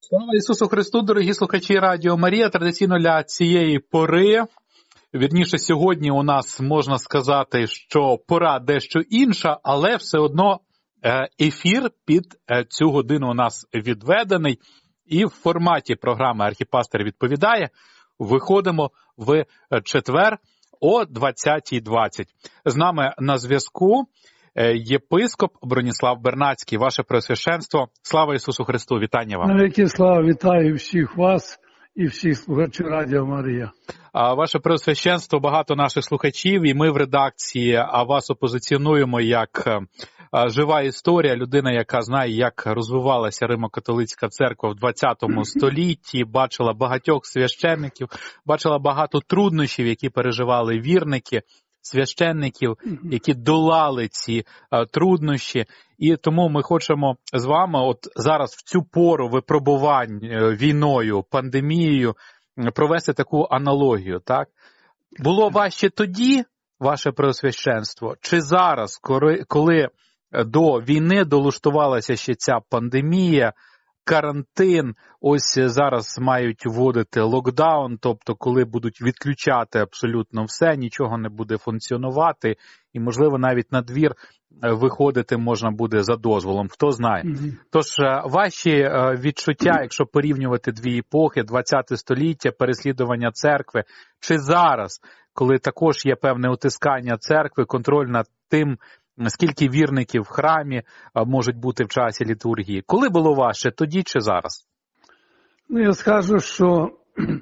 Слава Ісусу Христу, дорогі слухачі Радіо Марія. Традиційно для цієї пори, вірніше сьогодні у нас можна сказати, що пора дещо інша, але все одно ефір під цю годину у нас відведений. І в форматі програми «Архіпастир відповідає» виходимо в четвер о 20:20. З нами на зв'язку єпископ Броніслав Бернацький. Ваше Преосвященство. Слава Ісусу Христу! Вітання вам! Навіки слава! Вітаю всіх вас і всіх слухачів Радіо Марія. Ваше Преосвященство, багато наших слухачів, і ми в редакції вас опозиціонуємо як жива історія, людина, яка знає, як розвивалася Римо-католицька церква в 20 столітті, бачила багатьох священників, бачила багато труднощів, які переживали вірники, священників, які долали ці труднощі. І тому ми хочемо з вами от зараз в цю пору випробувань війною, пандемією провести таку аналогію, так? Було важче тоді, ваше Преосвященство, чи зараз, коли до війни долаштувалася ще ця пандемія, карантин, ось зараз мають вводити локдаун, тобто коли будуть відключати абсолютно все, нічого не буде функціонувати, і, можливо, навіть на двір виходити можна буде за дозволом, хто знає. Тож, ваші відчуття, якщо порівнювати дві епохи, 20 століття, переслідування церкви, чи зараз, коли також є певне утискання церкви, контроль над тим, скільки вірників в храмі можуть бути в часі літургії. Коли було важче, тоді чи зараз? Я скажу, що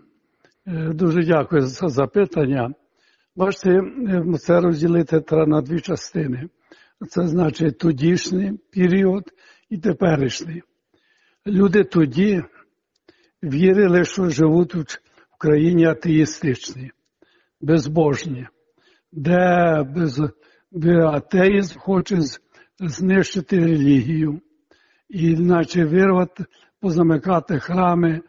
дуже дякую за запитання. Бачите, це розділити треба на дві частини. Це значить тодішній період і теперішній. Люди тоді вірили, що живуть в країні атеїстичній, безбожні, де атеїзм хоче знищити релігію, і наче вирвати, позамикати храми,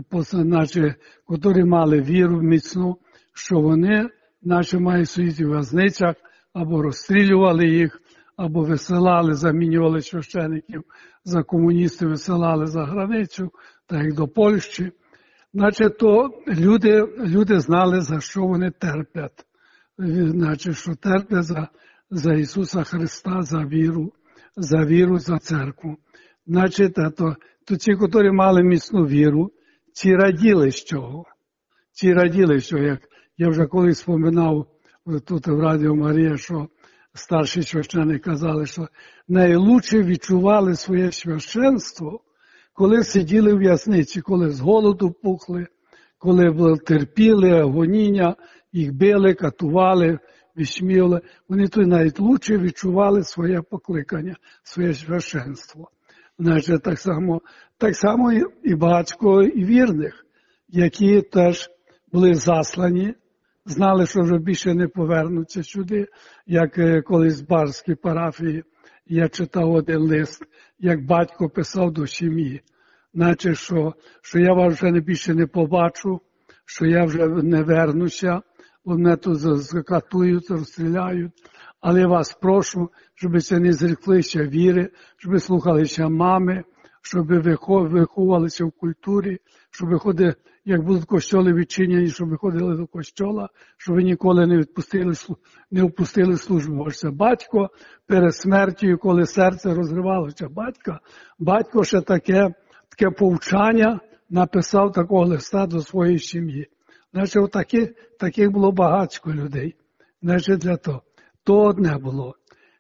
які мали віру міцну, що вони наче мають сидіти в в'язницях, або розстрілювали їх, або висилали, замінювали священиків за комуністів, висилали за границю, так як до Польщі. Наче то люди знали, за що вони терплять. Значить, що терплять за Ісуса Христа, за віру, за церкву. Значить, то ті, які мали міцну віру, ті раділи з чого. Ті раділи, що, як я вже колись споминав тут в Радіо Марія, що старші священники казали, що найлучше відчували своє священство, коли сиділи в в'язниці, коли з голоду пухли, коли терпіли агоніння, їх били, катували, висміяли. Вони то навіть лучше відчували своє покликання, своє священство. Значить, так само і багатько і вірних, які теж були заслані, знали, що вже більше не повернуться сюди, як колись в Барській парафії я читав один лист, як батько писав до сім'ї. Значить, що я вас вже більше не побачу, що я вже не вернуся, мене тут закатують, розстріляють, але я вас прошу, щоб це не зреклися віри, щоб слухалися мами, щоб виховувалися в культурі, щоб ходили, як будуть костьоли відчинені, щоб ходили до костьола, щоб ви ніколи не впустили службу. Бо це батько перед смертю, коли серце розривалося батько ще таке повчання написав такого листа до своєї сім'ї. Значить, таких було багатько людей. Значить, для того. То одне було.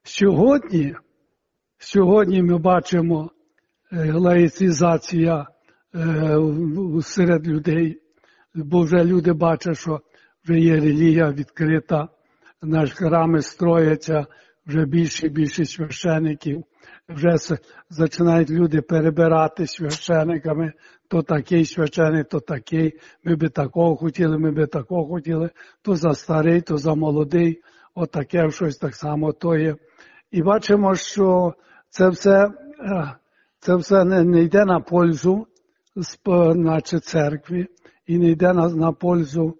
Сьогодні ми бачимо лаїцизація серед людей, бо вже люди бачать, що вже є релігія відкрита, наші храми строяться, вже більше і більше священиків, вже починають люди перебирати священиками, то такий священик, то такий, ми би такого хотіли, то за старий, то за молодий, отаке щось так само то є. І бачимо, що це все не йде на пользу церкві і не йде на пользу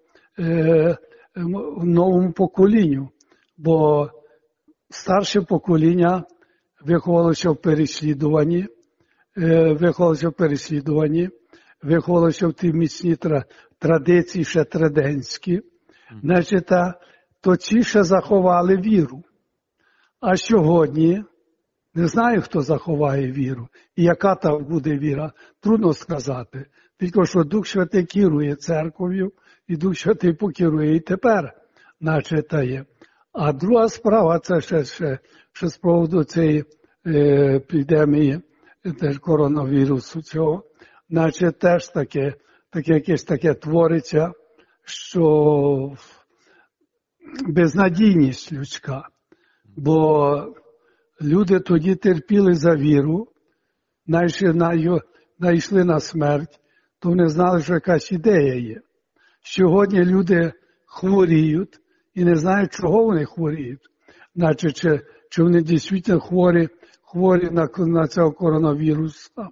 новому поколінню, бо старше покоління виховалося в переслідуванні, виховувалися в ті міцні традиції ще траденські, значить, то ці ще заховали віру. А сьогодні не знаю, хто заховає віру і яка там буде віра, трудно сказати. Тільки що Дух Святий керує церков'ю, і Дух Святий покерує і тепер, наче та є. А друга справа, це ще з приводу цієї епідемії, теж коронавірусу цього, наче теж якесь таке твориться, що безнадійність людська. Бо люди тоді терпіли за віру, найшли на смерть, то вони знали, що якась ідея є. Сьогодні люди хворіють і не знають, чого вони хворіють. Наче, чи вони дійсно хворі на цього коронавіруса,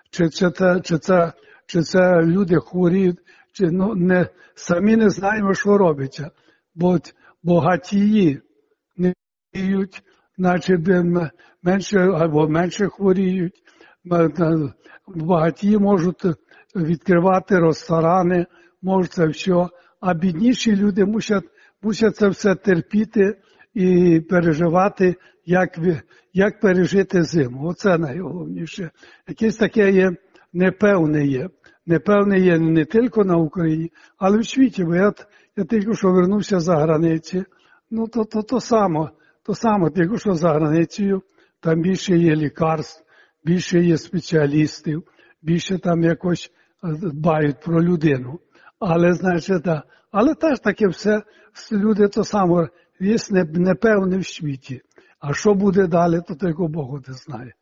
чи це люди хворіють, самі не знаємо, що робиться. Бо багатії не хворіють, наче менше хворіють. Багатії можуть відкривати ресторани, можуть це все, а бідніші люди мусять це все терпіти і переживати, як пережити зиму. Оце найголовніше. Якесь таке є непевне є. Непевне є не тільки на Україні, але в світі. Бо я тільки що вернувся за границі, то само, тільки що за границею, там більше є лікарств, більше є спеціалістів, більше там якось дбають про людину. Але, значить, але теж таке все, люди то саме, є непевне в світі. А що буде далі, то тільки Бог не знає.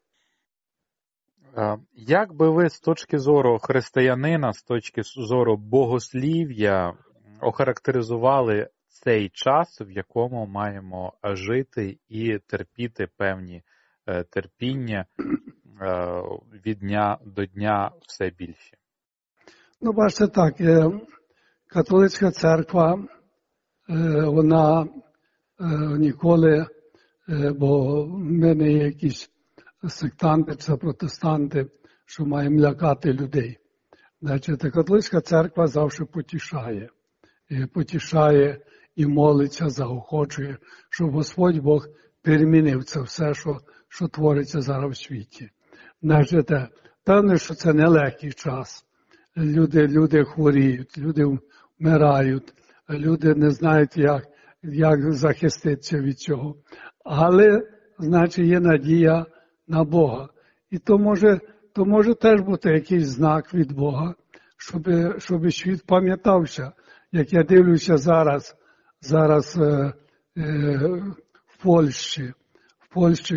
Як би ви з точки зору християнина, з точки зору богослів'я охарактеризували цей час, в якому маємо жити і терпіти певні терпіння від дня до дня все більше? Бачите так, католицька церква, вона ніколи, бо в мене є якісь сектанти чи протестанти, що маємо лякати людей. Значить, католицька церква завжди потішає і молиться, заохочує, щоб Господь Бог перемінив це все, що твориться зараз в світі. Значить, певне, що це нелегкий час. Люди хворіють, люди вмирають, люди не знають, як захиститися від цього. Але, значить, є надія на Бога. І то може теж бути якийсь знак від Бога, щоб світ пам'ятався. Як я дивлюся зараз в Польщі,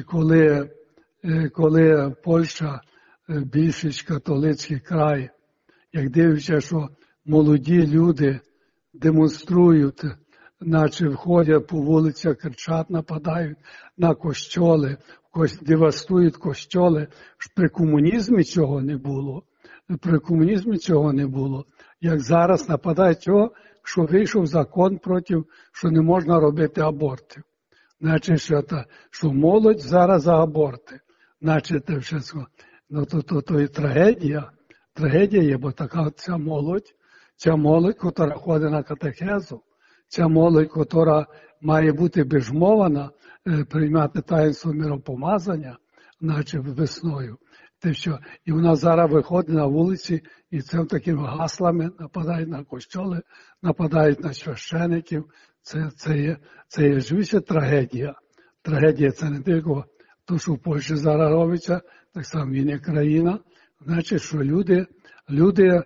коли Польща більшість католицький край, як дивлюся, що молоді люди демонструють, наче входять по вулицях, кричать, нападають на костьоли, девастують костьоли. При комунізмі цього не було. Як зараз нападають того, що вийшов закон проти, що не можна робити абортів. Значить, що молодь зараз за аборти. Значить, то і трагедія є, бо така ця молодь, яка ходить на катехезу, ця молодь, яка має бути бежмована, приймати таїнство миропомазання, наче весною. І вона зараз виходить на вулиці і цим такими гаслами нападають на костьоли, нападають на священиків. Це є звісно трагедія. Трагедія це не тільки те, що в Польщі зараз робиться, так само він є країна. Значить, що люди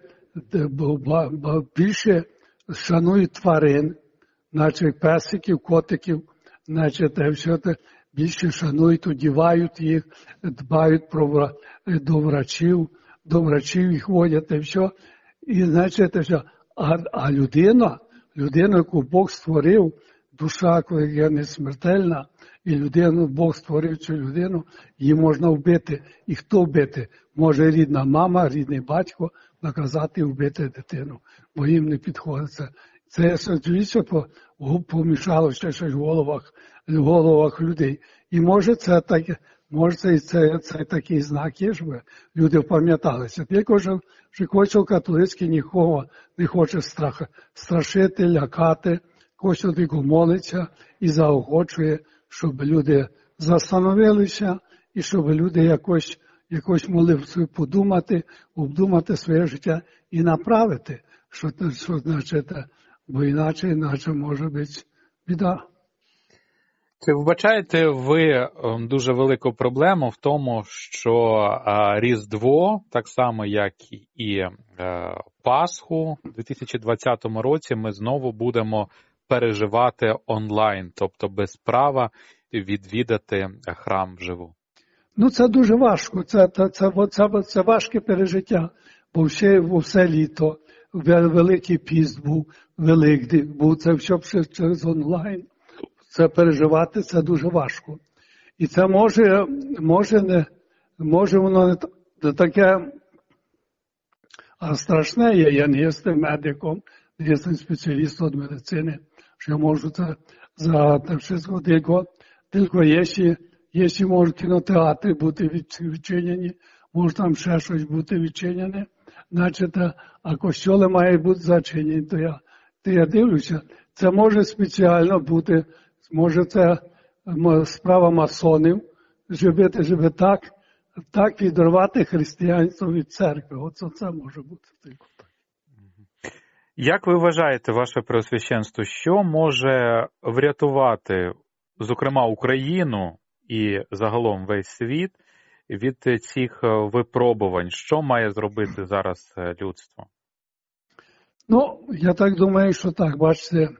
більше шанують тварин, значить песиків, котиків, значить більше шанують, одівають їх, дбають до врачів їх водять, і все. І значить, а людина, яку Бог створив, душа, яка не смертельна, і Бог створив цю людину, її можна вбити. І хто вбити? Може рідна мама, рідний батько наказати вбити дитину, бо їм не підходить це. Це, звісно, помішало ще щось в головах людей. І може це Може, це такий знак є, щоб люди пам'яталися. Тільки що Костел католицький нікого не хоче страшити, лякати. Костел тільки молиться і заохочує, щоб люди застановилися і щоб люди якось могли подумати, обдумати своє життя і направити, що значить, бо іначе може бути біда. Чи вбачаєте ви дуже велику проблему в тому, що Різдво, так само як і Пасху у 2020 році, ми знову будемо переживати онлайн, тобто без права відвідати храм вживу? Ну, це дуже важко, це важке пережиття, бо все літо, Великий піст був, Великдень був, це все через онлайн. Це переживати, це дуже важко. І це може воно не таке страшне, я не є медиком, не є спеціалістом від медицини, що я можу це за все тільки якщо можуть кінотеатри бути відчинені, може там ще щось бути відчинене, значить, а костьоли мають бути зачинені, то я дивлюся, це може спеціально бути. Може, це справа масонів, щоб так відривати християнство від церкви. Оце це може бути тільки так. Як ви вважаєте, ваше Преосвященство, що може врятувати, зокрема, Україну і загалом весь світ від цих випробувань? Що має зробити зараз людство? Ну, я так думаю, що так, бачите,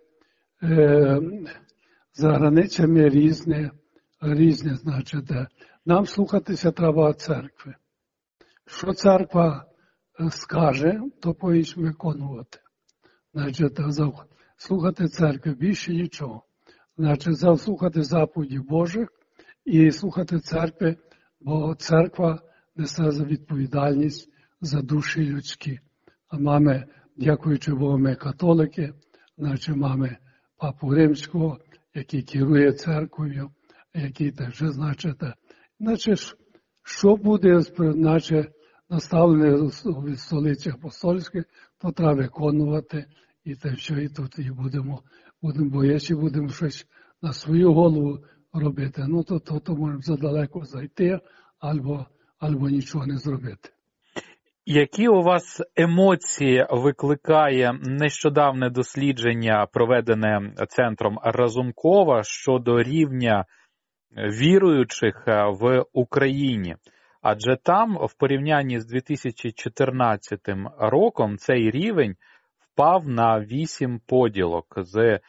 за границями різні, значить, нам слухатися треба церкви. Що церква скаже, то повинні виконувати. Значить, слухати церкви більше нічого. Значить, слухати заповідей Божих і слухати церкви, бо церква несе за відповідальність за душі людські. А маємо, дякуючи Богу, ми католики, значить, маємо Папу Римського, який керує церквою, який теж, значить, що буде, значить, наставлене в столиці апостольських, то треба виконувати, і те все, і тут і будемо, бо якщо будемо щось на свою голову робити, ну то можемо задалеко зайти, або нічого не зробити. Які у вас емоції викликає нещодавне дослідження, проведене центром Разумкова, щодо рівня віруючих в Україні? Адже там, в порівнянні з 2014 роком, цей рівень впав на 8 поділок з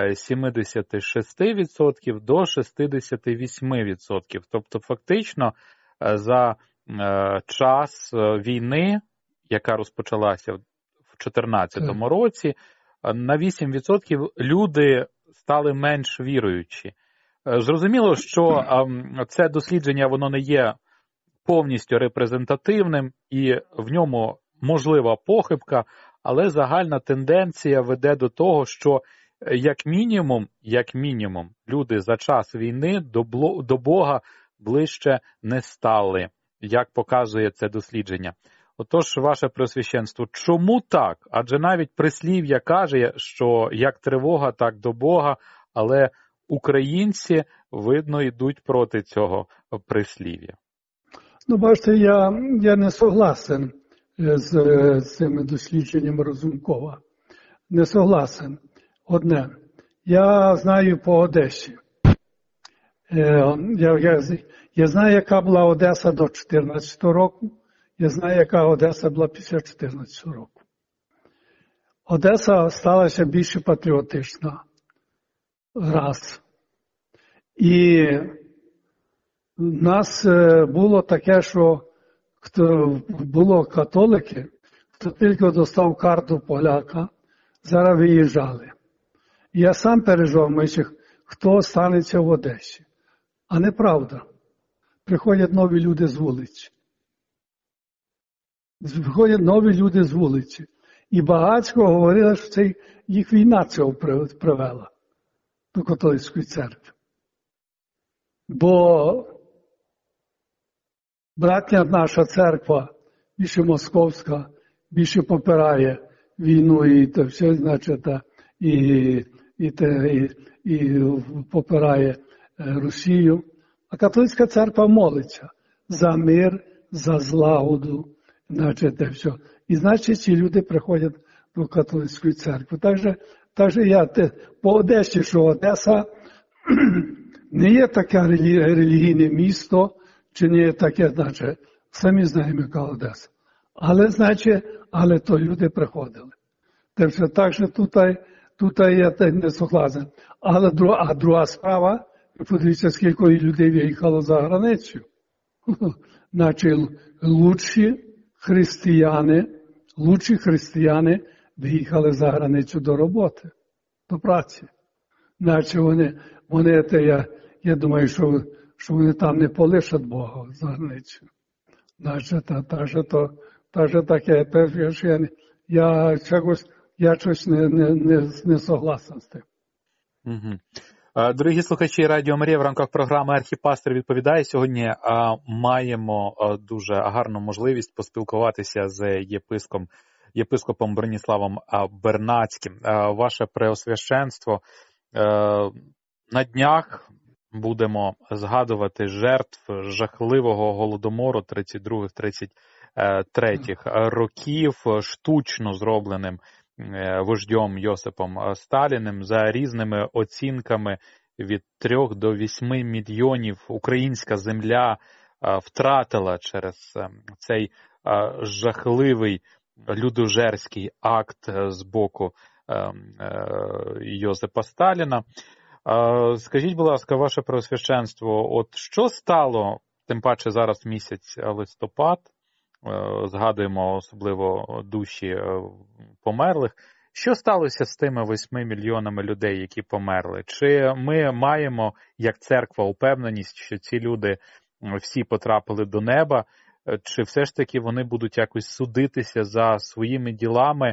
76% до 68%. Тобто, фактично, за час війни, яка розпочалася в 2014 році, на 8% люди стали менш віруючі. Зрозуміло, що це дослідження, воно не є повністю репрезентативним і в ньому можлива похибка, але загальна тенденція веде до того, що як мінімум, люди за час війни до Бога ближче не стали, як показує це дослідження. Отож, ваше Преосвященство, чому так? Адже навіть прислів'я каже, що як тривога, так до Бога, але українці, видно, йдуть проти цього прислів'я. Ну, бачите, я не согласен з цими дослідженнями Разумкова. Не согласен. Одне. Я знаю по Одесі. Я знаю, яка була Одеса до 2014 року. Я знаю, яка Одеса була після 2014 року. Одеса сталася більш патріотична. Раз. І в нас було таке, що було католики, хто тільки достав карту поляка, зараз виїжджали. І я сам переживав, хто станеться в Одесі. А неправда. Приходять нові люди з вулиці. Приходять нові люди з вулиці. І багатько говорили, що це їх війна цього привела до католицької церкви. Бо братня наша церква, більше московська, більше попирає війну і то все, значить, і попирає Росію. А католицька церква молиться за мир, за злагоду, значить, все. І значить, ці люди приходять до католицької церкви. Так же я по Одесі, що Одеса не є таке релігійне місто, чи не є таке, значить, самі знаємо, яка Одеса. Але то люди приходили. Так що тут я не согласен. Але друга справа, подивіться, скільки людей виїхало за границю. Значить, лучші християни виїхали за границю до роботи, до праці. Значить, вони я думаю, що вони там не полишать Бога за границю. Значить, так же таке, я щось не согласен з тим. Угу. Дорогі слухачі Радіо Марія, в рамках програми «Архіпастир відповідає» сьогодні маємо дуже гарну можливість поспілкуватися з єпископом Броніславом Бернацьким. Ваше Преосвященство, на днях будемо згадувати жертв жахливого голодомору 32-33 років, штучно зробленим вождем Йосипом Сталіним. За різними оцінками від 3 до 8 мільйонів українська земля втратила через цей жахливий людожерський акт з боку Йосипа Сталіна. Скажіть, будь ласка, ваше Преосвященство, от що стало, тим паче зараз місяць листопад, згадуємо особливо душі померлих, що сталося з тими 8 мільйонами людей, які померли? Чи ми маємо, як церква, упевненість, що ці люди всі потрапили до неба, чи все ж таки вони будуть якось судитися за своїми ділами,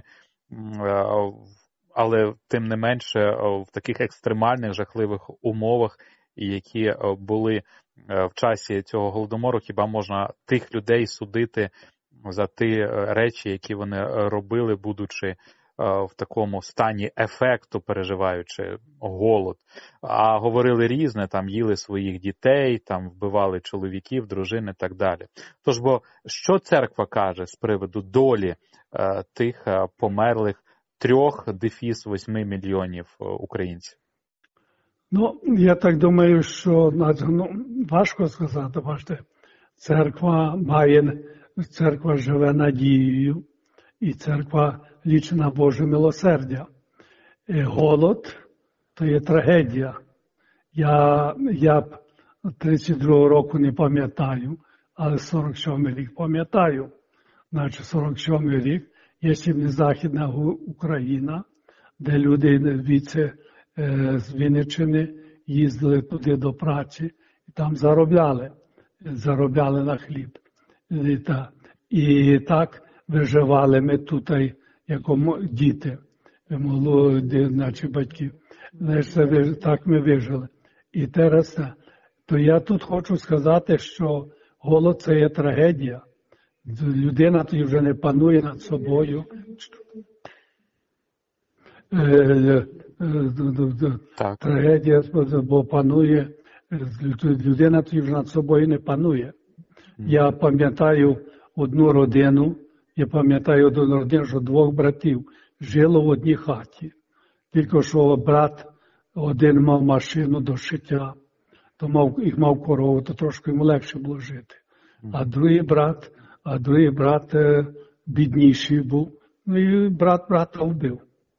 але тим не менше в таких екстремальних, жахливих умовах, які були в часі цього голодомору, хіба можна тих людей судити за ті речі, які вони робили, будучи в такому стані ефекту, переживаючи голод. А говорили різне, там їли своїх дітей, там вбивали чоловіків, дружин і так далі. Тож, бо що церква каже з приводу долі тих померлих 3-8 мільйонів українців? Ну, я так думаю, що важко сказати, бачите, церква живе надією, і церква лічить на Боже милосердя. Голод – то є трагедія. Я 32-го року не пам'ятаю, але 47-й рік пам'ятаю. Значить, 47-й рік, якщо не Західна Україна, де люди звідси з Вінниччини їздили туди до праці і там заробляли на хліб. І так виживали ми тут, як діти, молоді, наші батьки. Так ми вижили. І зараз, то я тут хочу сказати, що голод – це є трагедія. Людина тоді вже не панує над собою. Так. Трагедія, бо панує, людина тоді вже над собою не панує. Я пам'ятаю одну родину, що 2 братів жило в одній хаті. Тільки що брат один мав машину до шиття, то мав корову, то трошки йому легше було жити. А другий брат бідніший був, ну і брат брата вбив.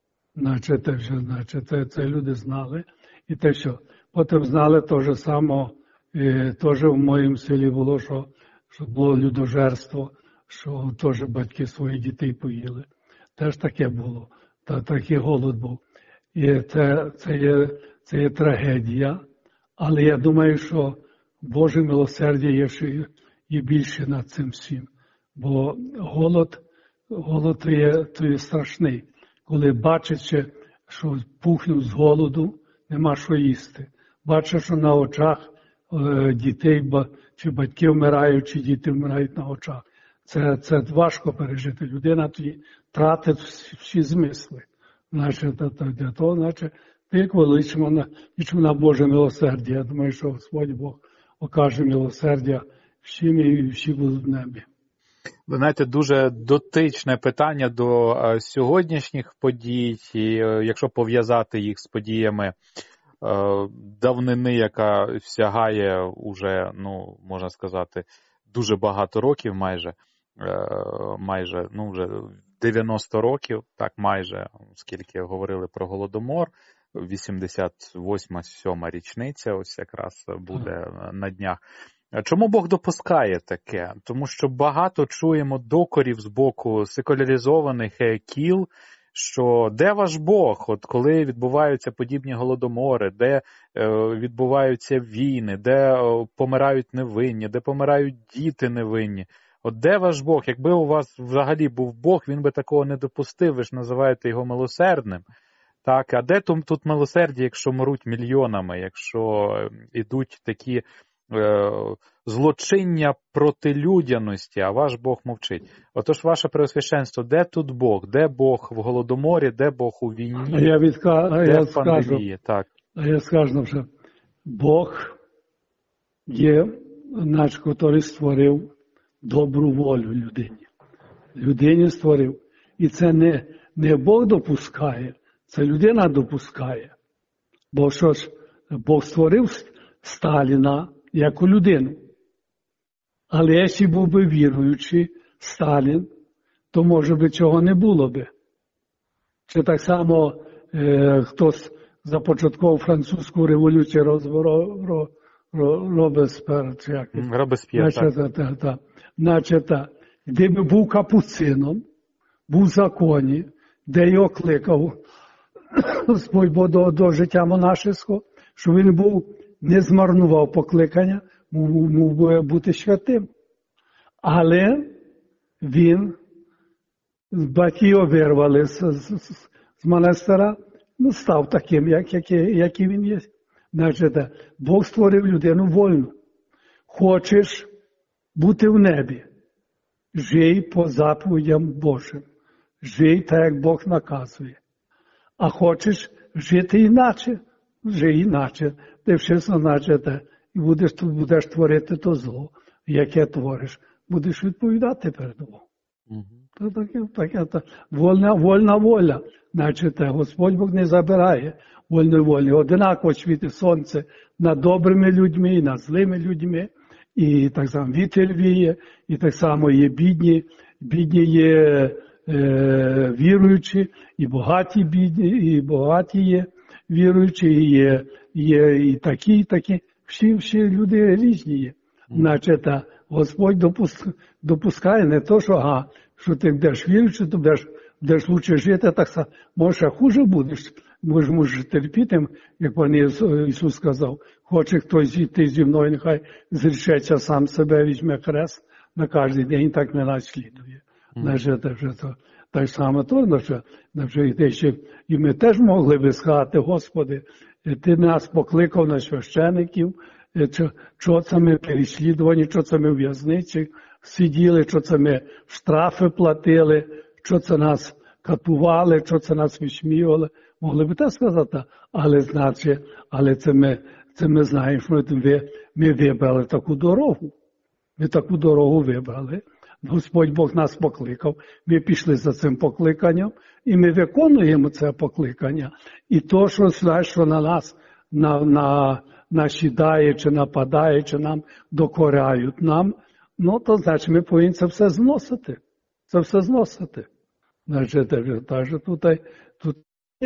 Це люди знали. І те, що потім знали те ж саме, теж в моєму селі було, що було людожерство, що теж батьки своїх дітей поїли. Теж таке було, такий голод був. І це є трагедія, але я думаю, що Боже милосердя є більше над цим всім. Бо голод то є страшний. Коли бачиш, що пухнув з голоду, нема що їсти. Бачиш, що на очах дітей, чи батьки вмирають, чи діти вмирають на очах. Це важко пережити. Людина тоді тратить всі змисли. Значить, для того, значить, тільки лічимо на Боже милосердя. Я думаю, що Господь Бог окаже милосердя всім і всі будуть в небі. Ви знаєте, дуже дотичне питання до сьогоднішніх подій, і якщо пов'язати їх з подіями давнини, яка сягає уже, можна сказати, дуже багато років, майже, вже 90 років, так майже, оскільки говорили про Голодомор, 88-7 річниця ось якраз буде на днях. Чому Бог допускає таке? Тому що багато чуємо докорів з боку секуляризованих кіл, що де ваш Бог, от коли відбуваються подібні голодомори, де відбуваються війни, де помирають невинні, де помирають діти невинні. От де ваш Бог? Якби у вас взагалі був Бог, він би такого не допустив, ви ж називаєте його милосердним. Так, а де тут милосердя, якщо мруть мільйонами, якщо ідуть такі злочиння проти людяності, а ваш Бог мовчить. Отож, ваше Преосвященство, де тут Бог? Де Бог в Голодоморі, де Бог у війні, де в пандемії? Так. Я скажу, що Бог є наш, який створив добру волю людині. Людині створив. І це не Бог допускає, це людина допускає. Бо що ж, Бог створив Сталіна як у людину. Але якщо був би віруючий Сталін, то, може би, цього не було би. Чи так само хтось започаткував французьку революцію Робесп'єр, чи як? Робесп'єр, так. Значить, де би був капуцином, був в законі, де його кликав Господь Бог до життя монашеського, що він не змарнував покликання, мав би бути святим. Але батьки його вирвали з монастира, став таким, який він є. Значить, Бог створив людину вольну. Хочеш бути в небі, жий по заповідям Божим. Жий так, як Бог наказує. А хочеш жити інакше, жий інакше. Ти все значить, і будеш творити то зло, яке твориш. Будеш відповідати перед Богом. Таке вольна воля. Значить, Господь Бог не забирає вольної волі. Одинаково світить сонце над добрими людьми і над злими людьми. І так само вітер віє, і так само є бідні є віруючі, і багаті бідні, і багаті є віруючі, і є і такі. Всі люди різні є. Значить, Господь допускає не то, що ти будеш віруючи, то будеш лучше жити, так само, може, хуже будеш. Можеш терпіти, як пан Ісус сказав, хоче хтось йти зі мною, нехай зрішеться сам себе, візьме хрест на кожен день, так не наслідує. Так само то, і ми теж могли би сказати, Господи, Ти нас покликав на священиків, що це ми переслідувані, що це ми в в'язниці сиділи, що це ми штрафи платили, що це нас катували, що це нас висміювали. Могли б так сказати, але це ми знаємо, що ми вибрали таку дорогу. Ми таку дорогу вибрали. Господь Бог нас покликав, ми пішли за цим покликанням, і ми виконуємо це покликання. І то, що на нас насідає, чи нападає, чи нам докоряють нам, то значить ми повинні це все зносити. Це все зносити. Значить, тут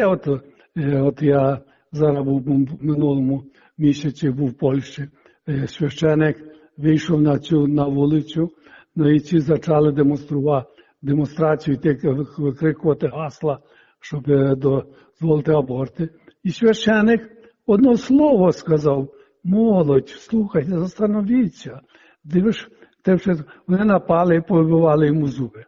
от я зараз був в минулому місяці був в Польщі. Священик вийшов на вулицю, і ці почали демонстрацію, викрикувати гасла, щоб дозволити аборти. І священик одне слово сказав: молодь, слухайте, застановіться. Дивиш, вони напали і повибивали йому зуби.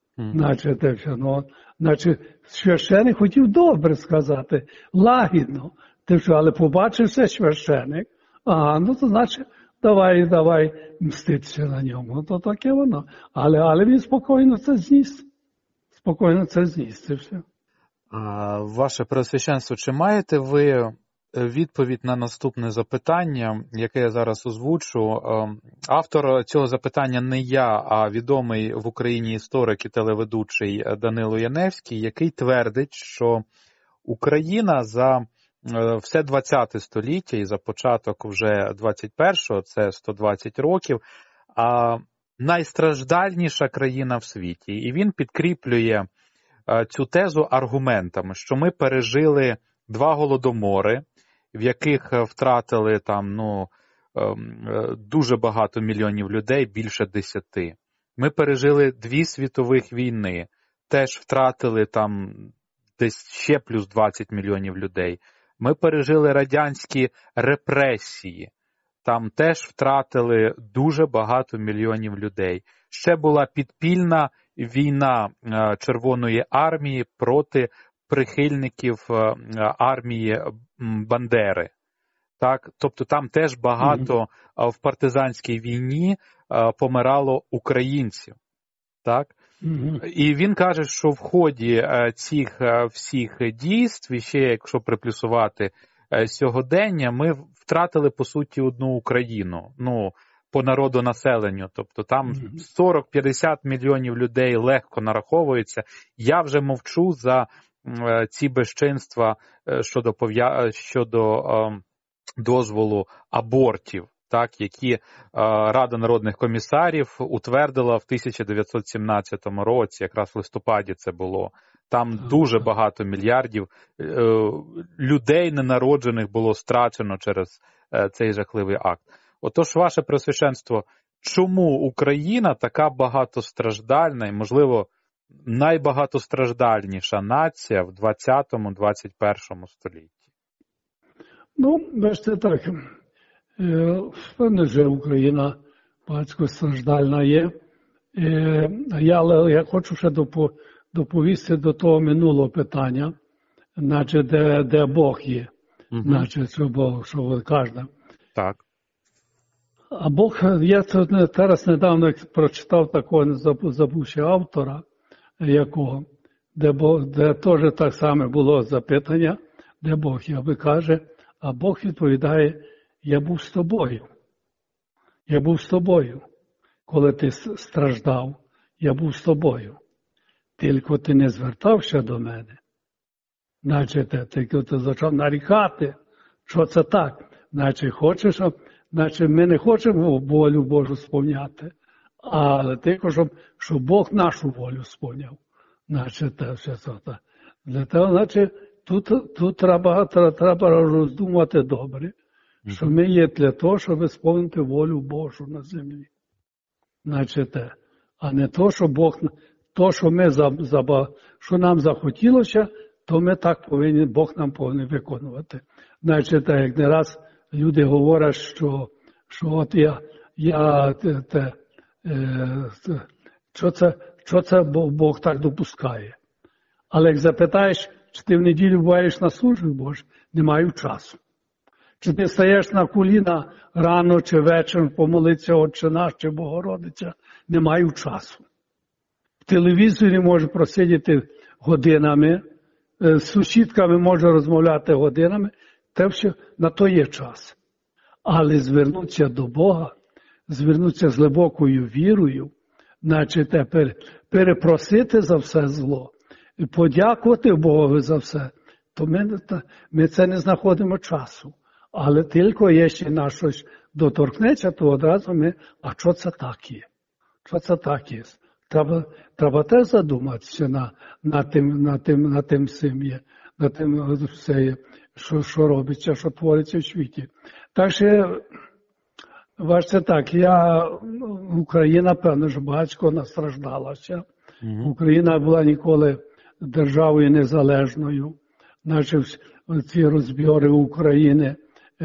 Значить, священик хотів добре сказати, лагідно. Але побачився священик, Ну то значить, давай мститися на ньому. То таке воно. Але він спокійно це зніс. Це все. Ваше Преосвященство, чи маєте ви відповідь на наступне запитання, яке я зараз озвучу? Автор цього запитання не я, а відомий в Україні історик і телеведучий Данило Яневський, який твердить, що Україна за все 20 століття і за початок вже 21-го, це 120 років, найстраждальніша країна в світі. І він підкріплює цю тезу аргументами, що ми пережили 2 голодомори, в яких втратили дуже багато мільйонів людей, більше 10. Ми пережили 2 світових війни, теж втратили десь ще плюс 20 мільйонів людей. Ми пережили радянські репресії, там теж втратили дуже багато мільйонів людей. Ще була підпільна війна Червоної армії проти прихильників армії Бандери. Так? Тобто там теж багато в партизанській війні помирало українців. Так? І він каже, що в ході цих всіх дійств, і ще якщо приплюсувати сьогодення, ми втратили, по суті, одну Україну, по народонаселенню.Тобто там 40-50 мільйонів людей легко нараховується. Я вже мовчу за ці безчинства щодо дозволу абортів, так, які Рада народних комісарів утвердила в 1917 році, якраз в листопаді це було. Там дуже багато мільярдів людей ненароджених було страчено через цей жахливий акт. Отож, ваше Преосвященство, чому Україна така багатостраждальна і, можливо, найбагатостраждальніша нація в 20-21 столітті? Бачите так, певне, що Україна багатостраждальна є, але я хочу ще доповісти до того минулого питання, значить, де Бог є, значить, що Бог, що ви кажете. Так. А Бог, я зараз недавно прочитав такого, забувши автора, якого, де теж так само було запитання, де Бог є, ви каже, а Бог відповідає, я був з тобою. Я був з тобою. Коли ти страждав, я був з тобою. Тільки ти не звертався до мене. Значить, ти почав нарікати, що це так. Значить, ми не хочемо волю Божу сповняти, але тільки, щоб Бог нашу волю сповняв. Значить, для того, значить, тут треба роздумати добре, що ми є для того, щоб сповнити волю Божу на землі. Значить, а не то, що Бог, що нам захотілося, то ми так повинні, Бог нам повинен виконувати. Значить, як не раз люди говорять, що от що це Бог так допускає. Але як запитаєш, чи ти в неділю буваєш на службі Божій, не маю часу. Чи ти стаєш на коліна рано чи вечором помолитися Отче наш чи Богородиця, не маю часу. В телевізорі можу просидіти годинами, з сусідками можу розмовляти годинами, те все, на то є час. Але звернутися до Бога, звернутися з глибокою вірою, значить перепросити за все зло, і подякувати Богові за все, то ми це не знаходимо часу. Але тільки якщо нас щось доторкнеться, то одразу а що це так є? Що це так є? Треба теж задуматися над тим всім є, над тим все, що робиться, що твориться в світі. Так що, бачите так, Україна, певно, ж багатько настраждалася. Україна була ніколи державою незалежною. Наші ці розбіри України,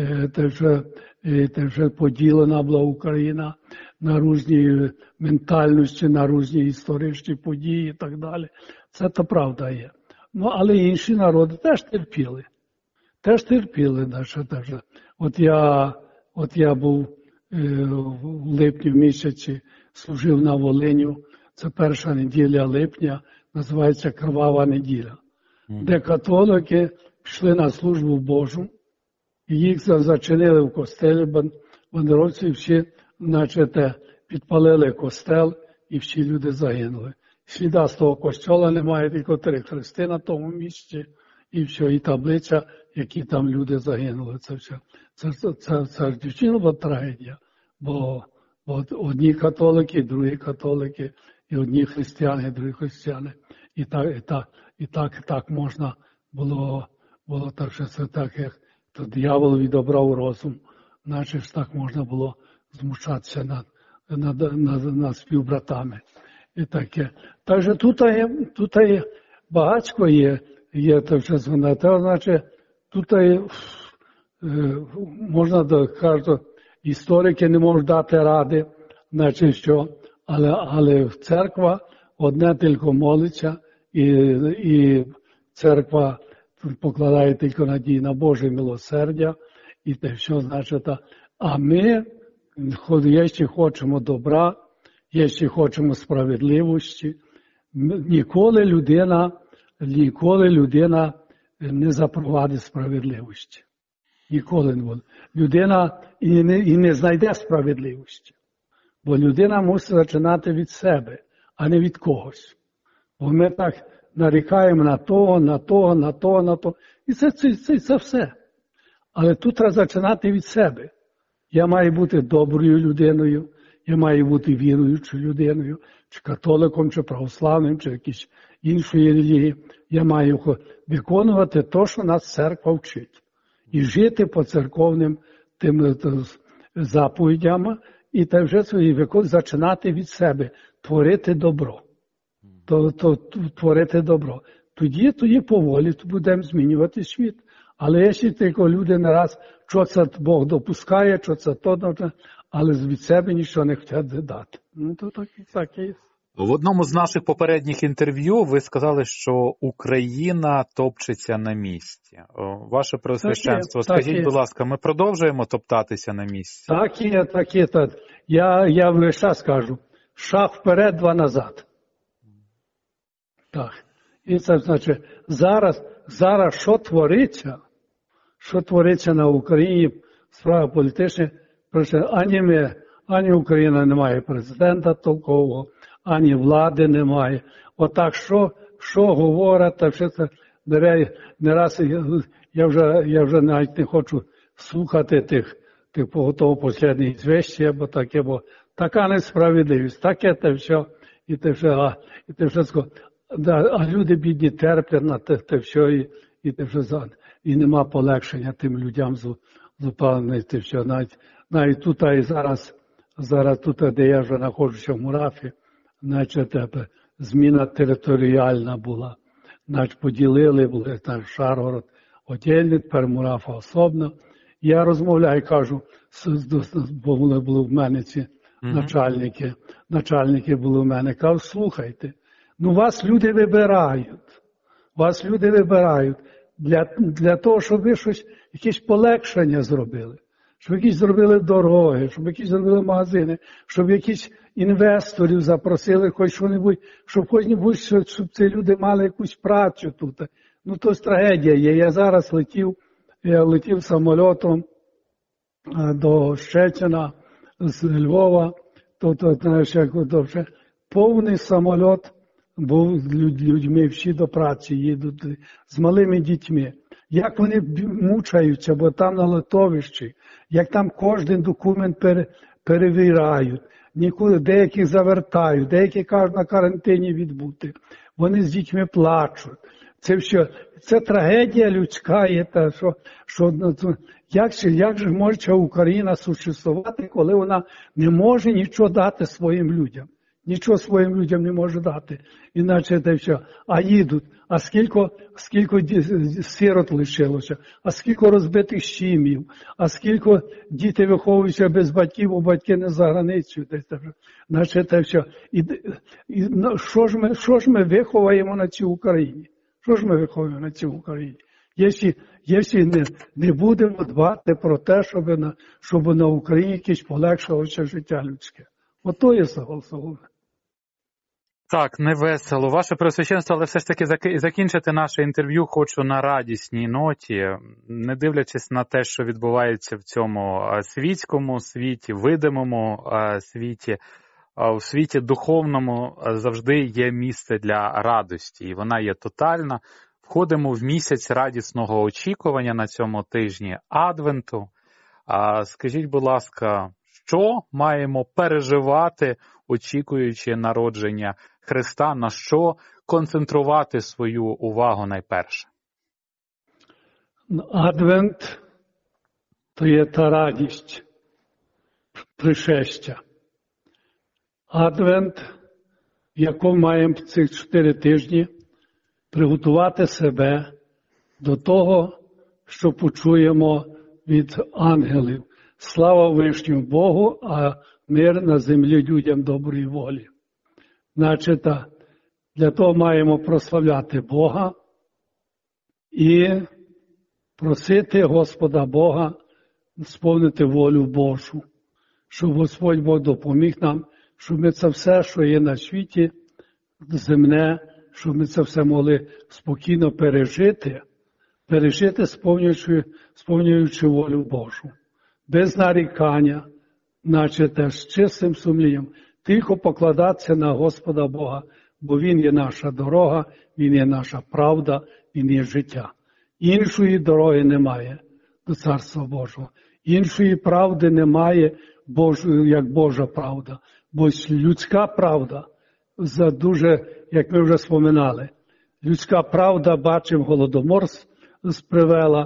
те вже поділена була Україна на різні ментальності, на різні історичні події і так далі. Це то правда є. Але інші народи теж терпіли. От я От я був в липні місяці, служив на Волиню. Це перша неділя липня, називається Кривава неділя, де католики пішли на службу Божу, і їх зачинили в костелі, бандеровці всі, значить, підпалили костел, і всі люди загинули. Сліда з того костьола немає, тільки 3 хрести на тому місці, і все, і таблиця, які там люди загинули. Це все. Це дівчина була трагедія, бо одні католики, другі католики, і одні християни, і другі християни. І так можна було так, що це так, як то диявол відобрав розум, наче ж так можна було змушатися над співбратами. І таке. Так що тут є багатько є то вже знати, значить, тут можна до кожного, історики не можуть дати ради, значить що, але церква одне тільки молиться, і церква покладає тільки надію на Боже милосердя, і те все, значить, а ми, якщо хочемо добра, якщо хочемо справедливості, ніколи людина не запровадить справедливості. Ніколи не буде. Людина і не знайде справедливості. Бо людина мусить починати від себе, а не від когось. Бо ми так нарікаємо на того. І це все. Але тут треба починати від себе. Я маю бути доброю людиною, я маю бути віруючою людиною, чи католиком, чи православним, чи якісь іншої релігії. Я маю виконувати те, що нас церква вчить. І жити по церковним тим заповідям, і те вже починати від себе, творити добро. Творити добро. Тоді поволі будемо змінювати світ. Але якщо тільки люди не раз, що це Бог допускає, що це то, але від себе нічого не хочуть дати. Ну, то так і є. В одному з наших попередніх інтерв'ю ви сказали, що Україна топчеться на місці. Ваше Преосвященство, скажіть, будь ласка, ми продовжуємо топтатися на місці? Так є. Я весь час кажу, шаг вперед, 2 назад. Так. І це значить, зараз що твориться на Україні, справа політична, ані Україна не має президента толкового, ані влади немає. Отак, що говорять, та все це не раз, я вже навіть не хочу слухати того останнього звістя, бо така несправедливість, таке те все, і те все, а люди бідні терплять на те все, і те все, і нема полегшення тим людям зупинити те все. Навіть тут і зараз тут, де я вже знаходжуся в Мурафі, значить, зміна територіальна була. Значить, поділили, були там Шаргород отдельний, тепер Мурафа особно. Я розмовляю, кажу, бо були в мене ці начальники були в мене, кажу, слухайте, вас люди вибирають для того, щоб ви якесь полегшення зробили. Щоб якісь зробили дороги, щоб якісь зробили магазини, щоб якісь інвесторів запросили, хоч що-небудь, щоб ці люди мали якусь працю тут. Ну, то ж трагедія є. Я зараз летів самольотом до Щецина з Львова, знаєш, як довше. Повний самольот був з людьми, всі до праці їдуть, з малими дітьми. Як вони мучаються, бо там на литовищі, як там кожен документ перевіряють, деяких завертають, деякі кажуть на карантині відбути. Вони з дітьми плачуть. Це трагедія людська є, як же може Україна существувати, коли вона не може нічого дати своїм людям. Нічого своїм людям не може дати. Іначе те все. А їдуть. А скільки сирот лишилося, а скільки розбитих сім'їв, а скільки діти виховуються без батьків, бо батьки не за границею. Значить, те все. Що ж ми виховуємо на цій Україні? Що ж ми виховуємо на цій Україні? Якщо не будемо дбати про те, щоб на Україні якесь полегшилося життя людське. Ото є головне. Так, не весело. Ваше Преосвященство, але все ж таки закінчити наше інтерв'ю хочу на радісній ноті, не дивлячись на те, що відбувається в цьому світському світі, видимому світі, у світі духовному завжди є місце для радості, і вона є тотальна. Входимо в місяць радісного очікування на цьому тижні Адвенту. Скажіть, будь ласка, що маємо переживати, очікуючи народження Христа, на що концентрувати свою увагу найперше? Адвент – то є та радість пришестя. Адвент, в якому маємо цих 4 тижні приготувати себе до того, що почуємо від ангелів. Слава Вишньому Богу, а мир на землі людям доброї волі. Значить, для того маємо прославляти Бога і просити Господа Бога сповнити волю Божу, щоб Господь Бог допоміг нам, щоб ми це все, що є на світі, земне, щоб ми це все могли спокійно пережити, сповнюючи волю Божу. Без нарікання, значить, з чистим сумлінням, тихо покладатися на Господа Бога, бо Він є наша дорога, Він є наша правда, Він є життя. Іншої дороги немає до Царства Божого. Іншої правди немає, як Божа правда. Бо людська правда, як ми вже споминали, людська правда, бачимо, Голодомор привела,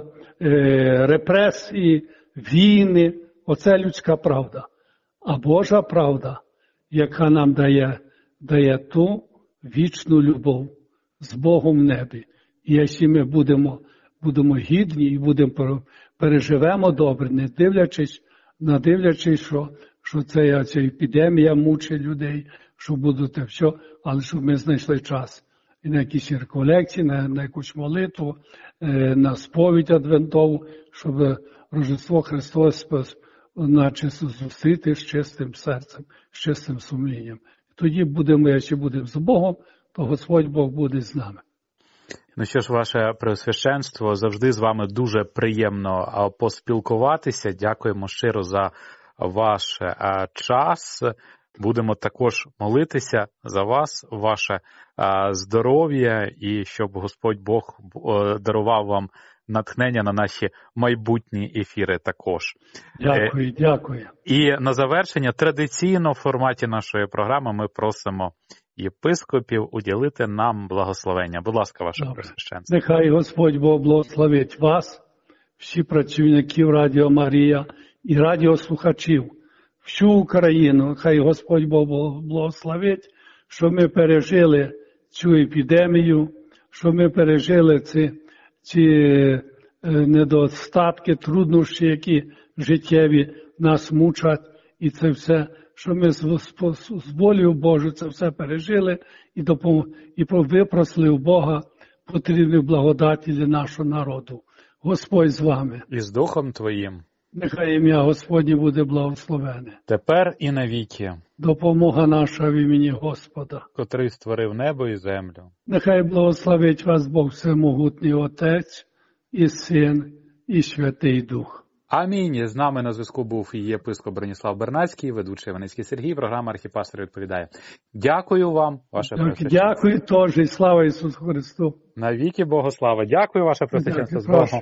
репресії, війни, оце людська правда. А Божа правда, яка нам дає ту вічну любов з Богом в небі. І якщо ми будемо гідні і переживемо добре, не дивлячись, що ця епідемія мучить людей, що буде те все, але щоб ми знайшли час і на якісь реколекції, на якусь молитву, на сповідь адвентову, щоб Рождество Христове зустріти з чистим серцем, з чистим сумлінням. Тоді якщо будемо з Богом, то Господь Бог буде з нами. Ну що ж, ваше Преосвященство, завжди з вами дуже приємно поспілкуватися. Дякуємо щиро за ваш час. Будемо також молитися за вас, ваше здоров'я і щоб Господь Бог дарував вам натхнення на наші майбутні ефіри також. Дякую. І на завершення, традиційно в форматі нашої програми ми просимо єпископів уділити нам благословення. Будь ласка, ваше Преосвященство. Нехай Господь Бог благословить вас, всі працівників Радіо Марія і радіослухачів, всю Україну. Хай Господь Бог благословить, що ми пережили цю епідемію, що ми пережили ці недостатки, труднощі, які життєві нас мучать, і це все, що ми з волею Божою це все пережили і випросили у Бога потрібні благодаті для нашого народу. Господь з вами. І з Духом Твоїм. Нехай ім'я Господнє буде благословене. Тепер і навіки. Допомога наша в імені Господа, котрий створив небо і землю. Нехай благословить вас Бог Всемогутній Отець, і Син, і Святий Дух. Амінь. З нами на зв'язку був і єпископ Броніслав Бернацький, ведучий Іваницький Сергій, програма «Архіпастор відповідає». Дякую вам, ваше Преосвященство. Дякую теж, і слава Ісусу Христу. Навіки Богослава. Дякую, ваше Преосвященство. З Богом.